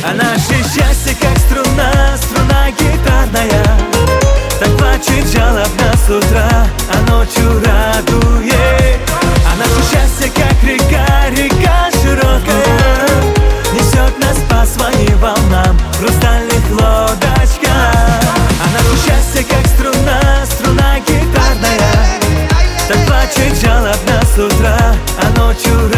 А наше счастье как струна, струна гитарная. Так плачет жалобно с утра, а ночью радует. А наше счастье как река, река широкая, несет нас по своим волнам в хрустальных лодочках. А наше счастье как струна, струна гитарная. Так плачет жалобно с утра, а ночью